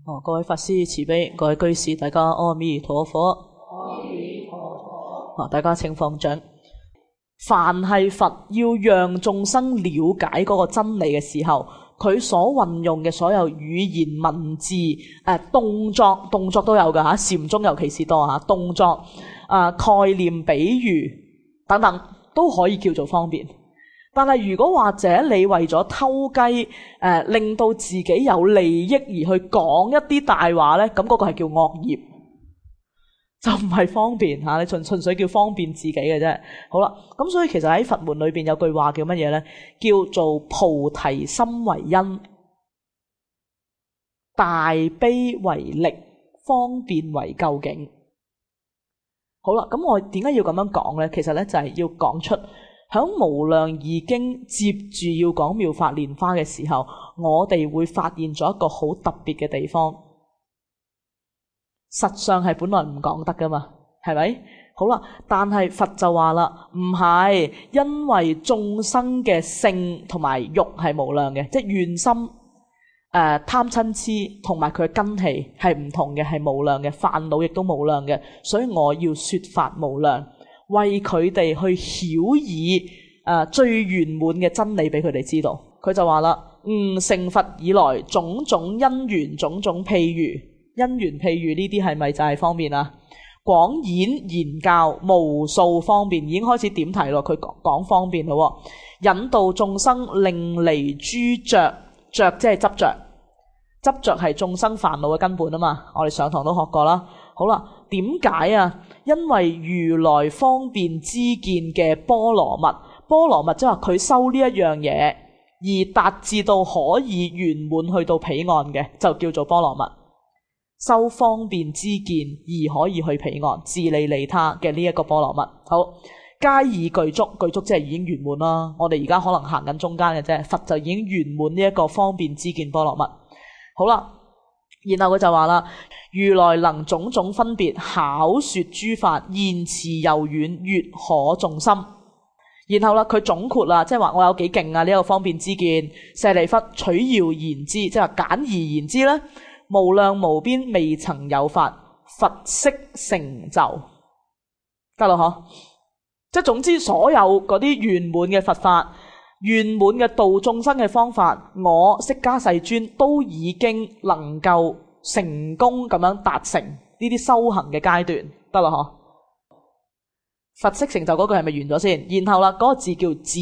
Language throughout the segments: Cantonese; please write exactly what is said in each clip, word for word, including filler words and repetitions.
哦，各位法師慈悲，各位居士大家阿彌陀佛。 阿彌陀佛。 啊，大家請放掌。凡係佛要讓眾生了解嗰個真理嘅時候，佢所運用嘅所有語言文字、誒、呃、動作、動作都有㗎吓，禪宗尤其是多吓，動作、啊、呃、概念、比喻等等都可以叫做方便。但係如果或者你為咗偷雞，誒、呃、令到自己有利益而去講一啲大話咧，咁嗰個係叫惡業，就唔係方便吓，你純純粹叫方便自己嘅啫。好啦，咁所以其實喺佛門裏邊有句話叫乜嘢咧？叫做菩提心為因，大悲為力，方便為究竟。好啦，咁我點解要咁樣講咧？其實咧就係要講出。喺無量義經接住要講妙法蓮華嘅時候，我哋會發現咗一個好特別嘅地方。實上係本來唔講得噶嘛，係咪？好啦，但係佛就話啦，唔係，因為眾生嘅性同埋欲係無量嘅，即係願心、誒、呃、貪嗔痴同埋佢嘅根器係唔同嘅，係無量嘅，煩惱亦都無量嘅，所以我要說法無量。為佢哋去曉以誒、呃、最圓滿嘅真理俾佢哋知道。佢就話啦，悟成佛以來種種因緣種種譬喻，因緣譬喻呢啲係咪就係方便啊？廣演言教無數方便，已經開始點題咯。佢講講方便咯，引導眾生令離諸着，着即係執着，執着係眾生煩惱嘅根本啊嘛。我哋上堂都學過啦。好啦，點解啊？因為如來方便知見嘅波羅蜜，波羅蜜即係話佢修呢一樣嘢而達至到可以圓滿去到彼岸嘅，就叫做波羅蜜。修方便知見而可以去彼岸，自利利他嘅呢一個波羅蜜。好，皆已具足，具足即係已經圓滿啦。我哋而家可能行緊中間嘅啫，佛就已經圓滿呢一個方便知見波羅蜜。好啦。然後佢就話啦，如來能種種分別巧說諸法，言辭柔軟，悅可眾心。然後啦，佢總括啦，即係話我有幾勁啊！呢、這個方便之見，舍利弗取要言之，即係話簡而言之咧，無量無邊未曾有法，佛悉成就得咯嗬。即係總之，所有嗰啲圓滿嘅佛法。圓滿嘅度眾生嘅方法，我釋迦世尊都已經能夠成功咁樣達成呢啲修行嘅階段，得啦嗬。佛悉成就嗰句係咪完咗先？然後啦，嗰、那個字叫止，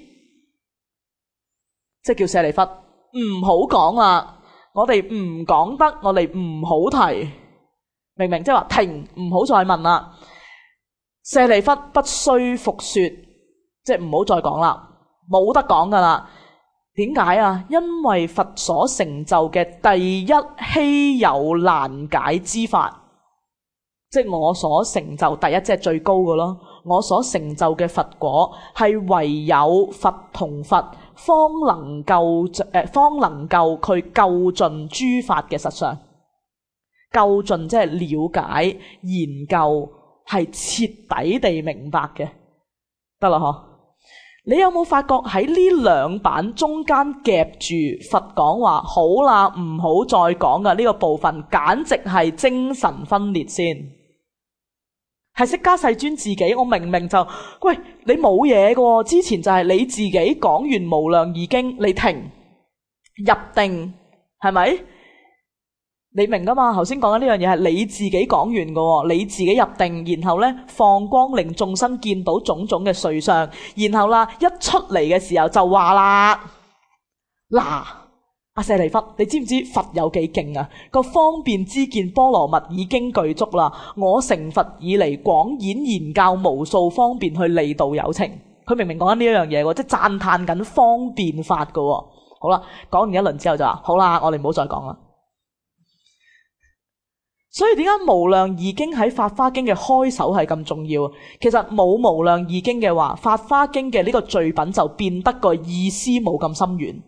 即係叫舍利弗唔好講啦，我哋唔講得，我哋唔好提，明明即係話停，唔好再問啦。舍利弗不須復說，即係唔好再講啦。冇得講噶啦，點解啊？因為佛所成就嘅第一稀有難解之法，即係我所成就第一，即係最高嘅咯。我所成就嘅佛果係唯有佛同佛方能夠誒，方能夠去究盡諸法嘅實相。究盡即係了解、研究，係徹底地明白嘅，得啦嗬。你有冇發覺喺呢兩版中間夾住佛講話好啦，唔好再講㗎呢個部分，簡直係精神分裂先。係釋迦世尊自己，我明明就喂你冇嘢㗎，之前就係你自己講完無量義經，你停入定係咪？你明噶嘛？頭先講緊呢樣嘢係你自己講完嘅，你自己入定，然後咧放光令眾生見到種種嘅瑞相，然後啦一出嚟嘅時候就話啦，嗱阿舍利弗，你知唔知佛有幾勁啊？個方便知見波羅蜜已經具足啦，我成佛以嚟廣演言教無數方便去利度有情。佢明明講緊呢一樣嘢，即係讚歎緊方便法嘅。好啦，講完一輪之後就話好啦，我哋唔好再講啦。所以點解無量義經喺法華經嘅開首係咁重要？其實冇無量義經嘅話，法華經嘅呢個序品就變得個意思冇咁深遠。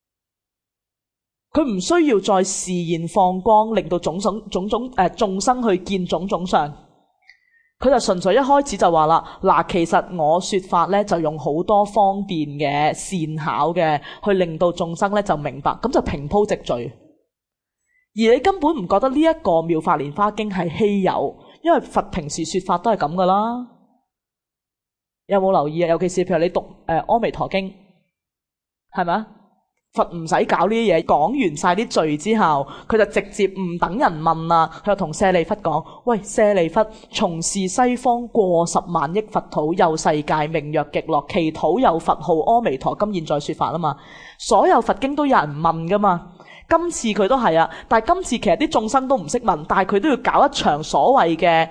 佢唔需要再示現放光，令到種種種種誒眾生去見種種相。佢就純粹一開始就話啦，嗱，其實我說法咧就用好多方便嘅善巧嘅，去令到眾生咧就明白，咁就平鋪直敘。 而你根本唔覺得呢一個《妙法蓮華經》係稀有，因為佛平時說法都係咁噶啦。有冇留意啊？尤其是譬如你讀誒、呃《阿彌陀經》，係咪啊？佛唔使搞呢啲嘢，講完晒啲罪之後，佢就直接唔等人問啦，佢就同舍利弗講：喂，舍利弗，從是西方過十萬億佛土，有世界名曰極樂，其土有佛號阿彌陀，今現在說法啊嘛。所有佛經都有人問噶嘛，今次佢都係啊，但係今次其實啲眾生都唔識問，但係佢都要搞一場所謂嘅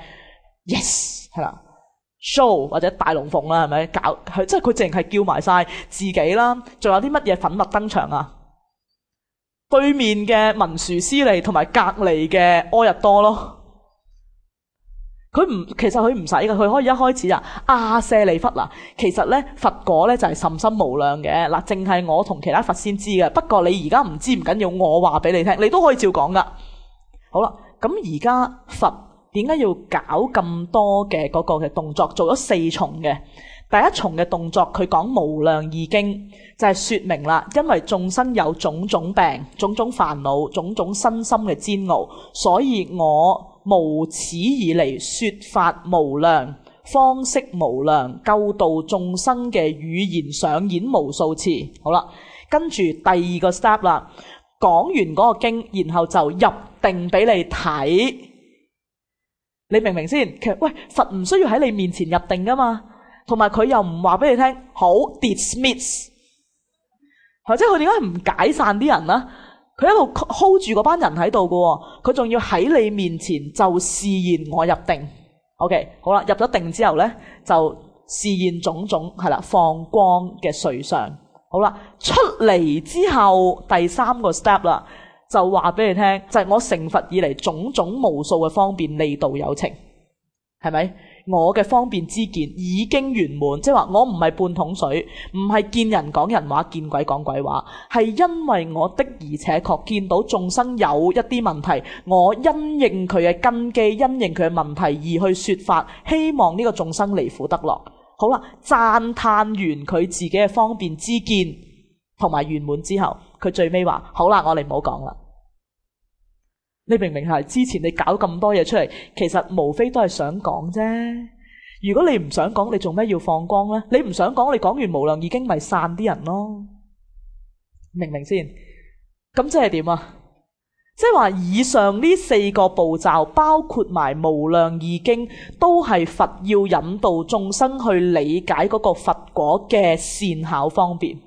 yes 係啦。show 或者大龍鳳啦，係咪搞佢？即係佢淨係叫埋晒自己啦，仲有啲乜嘢粉墨登場啊？對面嘅文殊師利同埋隔離嘅阿逸多咯。佢唔，其實佢唔使㗎，佢可以一開始啊，阿舍利弗嗱，其實咧佛果咧就係甚深無量嘅嗱，淨係我同其他佛先知嘅。不過你而家唔知唔緊要，我話俾你聽，你都可以照講噶。好啦，咁而家佛點解要搞咁多嘅嗰個嘅動作？做咗四重嘅，第一重嘅動作，佢講無量義經，就係說明啦，因為眾生有種種病、種種煩惱、種種身心嘅煎熬，所以我無始以嚟說法無量，方式無量，救度眾生嘅語言上演無數次。好啦，跟住第二個 step 啦，講完嗰個經，然後就入定俾你睇。你明唔明先？其實喂，佛唔需要喺你面前入定噶嘛，同埋佢又唔話俾你聽好 dismiss， 或者佢點解唔解散啲人呢？佢一路 hold 住嗰班人喺度噶，佢仲要喺你面前就示現我入定。OK， 好啦，入咗定之後呢，就示現種種係啦，放光嘅瑞相。好啦，出嚟之後第三個 step 啦。就話俾你聽，就係、是、我成佛以嚟種種無數嘅方便利度有情，係咪？我嘅方便之見已經圓滿，即係話我唔係半桶水，唔係見人講人話，見鬼講鬼話，係因為我的而且確見到眾生有一啲問題，我因應佢嘅根基，因應佢嘅問題而去說法，希望呢個眾生離苦得樂。好啦，讚歎完佢自己嘅方便之見同埋圓滿之後，佢最尾話：好啦，我哋唔好講啦。你明明係之前你搞咁多嘢出嚟，其實無非都係想講啫。如果你唔想講，你做咩要放光呢？你唔想講，你講完無量義經咪散啲人咯？明唔明先？咁即係點啊？即係話以上呢四個步驟，包括埋無量義經，都係佛要引導眾生去理解嗰個佛果嘅善巧方便。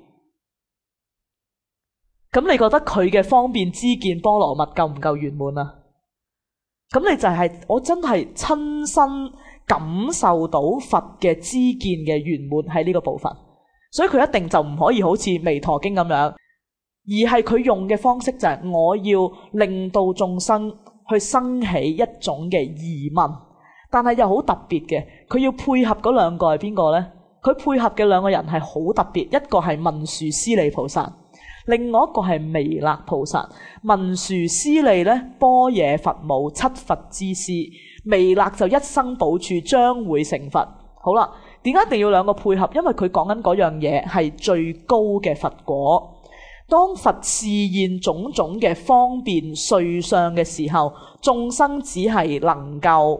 咁你覺得佢嘅方便之見波羅蜜夠唔夠圓滿啊？咁你就係、是、我真係親身感受到佛嘅知見嘅圓滿喺呢個部分，所以佢一定就唔可以好似彌陀經咁樣，而係佢用嘅方式就係我要令到眾生去生起一種嘅疑問，但係又好特別嘅，佢要配合嗰兩個係邊個呢？佢配合嘅兩個人係好特別，一個係文殊師利菩薩。另外一個係彌勒菩薩。文殊師利呢，般若佛母，七佛之師；彌勒就一生補處，將會成佛。好啦，點解一定要兩個配合？因為佢講緊嗰樣嘢係最高嘅佛果。當佛示現種種嘅方便瑞相嘅時候，眾生只係能夠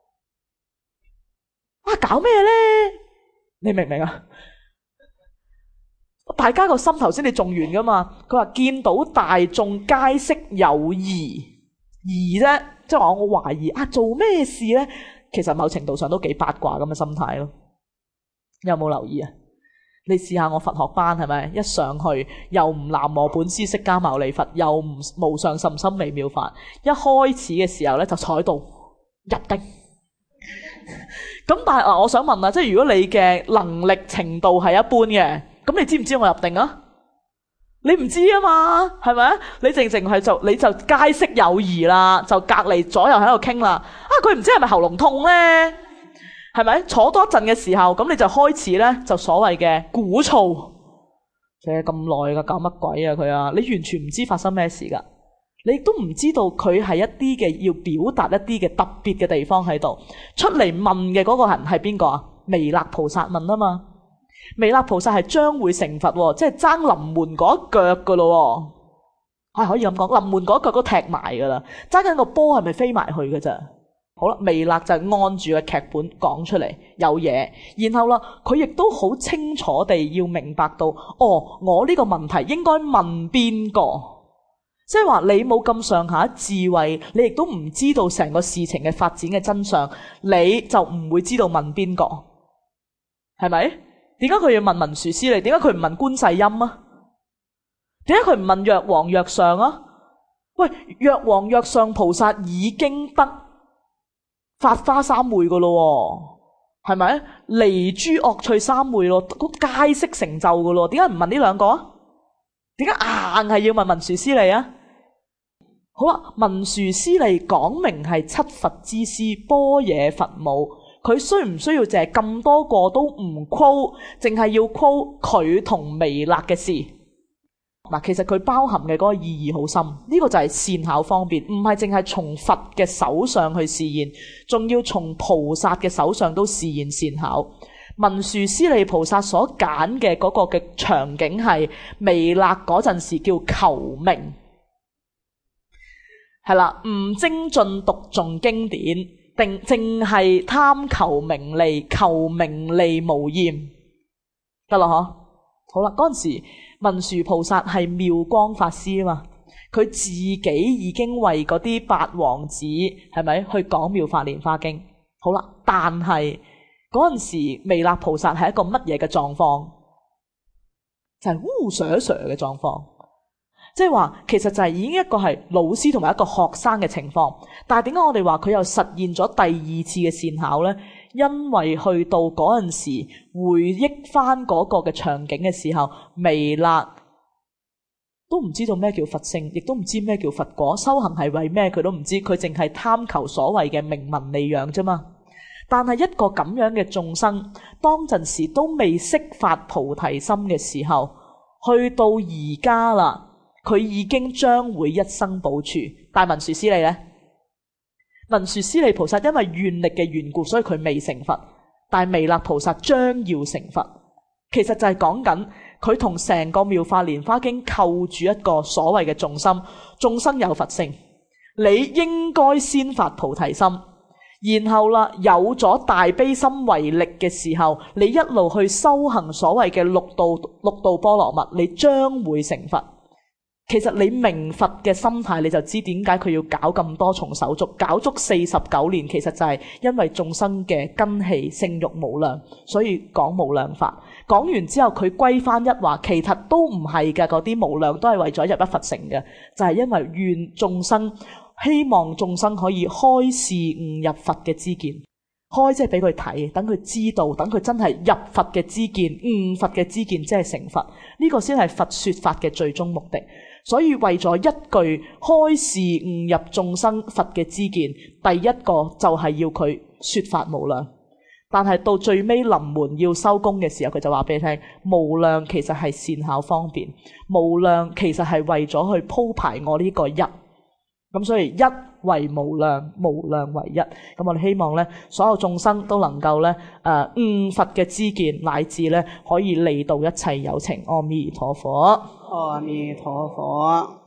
啊搞咩呢？你明唔明啊？大家個心頭先你種完噶嘛？佢話見到大眾皆悉有疑，疑啫，即係話我懷疑啊，做咩事呢？其實某程度上都幾八卦咁嘅心態咯。有冇留意啊？你試下我佛學班係咪？一上去又唔南無本師釋迦牟尼佛，又唔無上甚深微妙法。一開始嘅時候咧就坐喺度入定。咁但係啊，我想問啊，即係如果你嘅能力程度係一般嘅，咁你知唔知我入定啊？你唔知啊嘛，係咪？你靜靜係就你就皆悉有疑啦，就隔離左右喺度傾啦。啊，佢唔知係咪喉嚨痛咧？係咪？坐多一陣嘅時候，咁你就開始咧，就所謂嘅鼓噪。其實咁耐噶，搞乜鬼啊佢啊？你完全唔知發生咩事噶，你都唔知道佢係一啲嘅要表達一啲嘅特別嘅地方喺度。出嚟問嘅嗰個人係邊個啊？彌勒菩薩問啊嘛。彌勒菩薩係將會成佛，即係爭臨門嗰一腳噶咯。 係可以咁講，臨門嗰腳都踢埋噶啦，揸緊個波係咪飛埋去嘅咋？好啦，微辣就按住個劇本講出嚟有嘢，然後啦，佢亦都好清楚地要明白到，哦，我呢個問題應該問邊個？即係話你冇咁上下智慧，你亦都唔知道成個事情嘅發展嘅真相，你就唔會知道問邊個，係咪？點解佢要問文殊師利？點解佢唔問觀世音啊？點解佢唔問藥王藥上啊？喂，藥王藥上菩薩已經得法花三昧噶咯，係咪？離諸惡趣三昧咯，都皆悉成就噶咯。點解唔問呢兩個啊？點解硬係要問文殊師利啊？好啦，文殊師利講明係七佛之師般若佛母，佢需唔需要淨係咁多個都唔 quote， 淨係要 quote 佢同微辣嘅事？嗱，其實佢包含嘅嗰個意義好深，呢個就係善巧方便，唔係淨係從佛嘅手上去示現，仲要從菩薩嘅手上都示現善巧。文殊師利菩薩所揀嘅嗰個嘅場景係微辣嗰陣時叫求名，係啦，唔精進讀誦經典，定淨係貪求名利，求名利無厭，得啦嗬。好啦，嗰陣時文殊菩薩係妙光法師啊嘛，佢自己已經為嗰啲八王子係咪去講妙法蓮華經？好啦，但係嗰陣時微辣菩薩係一個乜嘢嘅狀況？就係烏蛇蛇嘅狀況，即係話其實就係已經一個係老師同埋一個學生嘅情況。但係點解我哋話佢又實現咗第二次嘅善巧呢？因為去到嗰陣時回憶翻嗰個嘅場景嘅時候，微辣都唔知道咩叫佛性，亦都唔知咩叫佛果，修行係為咩佢都唔知，佢淨係貪求所謂嘅名聞利養啫嘛。但係一個咁樣嘅眾生，當陣時都未識發菩提心嘅時候，去到而家啦，佢已經將會一生補處。但文殊師利呢？文殊師利菩薩因為願力嘅緣故，所以佢未成佛。但係微辣菩薩將要成佛，其實就係講緊佢同成個妙法蓮華經扣住一個所謂嘅重心，眾生有佛性，你應該先發菩提心，然後啦，有咗大悲心為力嘅時候，你一路去修行所謂嘅六度六度波羅蜜，你將會成佛。其實你明佛嘅心態，你就知點解佢要搞咁多重手續，搞足四十九年，其實就係因為眾生嘅根器性慾無量，所以講無量法。講完之後，佢歸翻一話，其實都唔係嘅，嗰啲無量都係為咗入一佛乘嘅，就係因為願眾生，希望眾生可以開示悟入佛嘅知見。開即係俾佢睇，等佢知道，等佢真係入佛嘅知見，悟佛嘅知見，即係成佛。呢個先係佛說法嘅最終目的。所以為咗一句開示悟入眾生佛嘅知見，第一個就係要佢說法無量。但係到最尾臨門要收工嘅時候，佢就話俾你聽，無量其實係善巧方便，無量其實係為咗去鋪排我呢個一。咁所以一為無量，無量為一。咁我哋希望咧，所有眾生都能夠咧，誒悟佛嘅知見，乃至咧可以利度一切有情。阿彌陀佛。 阿彌陀佛。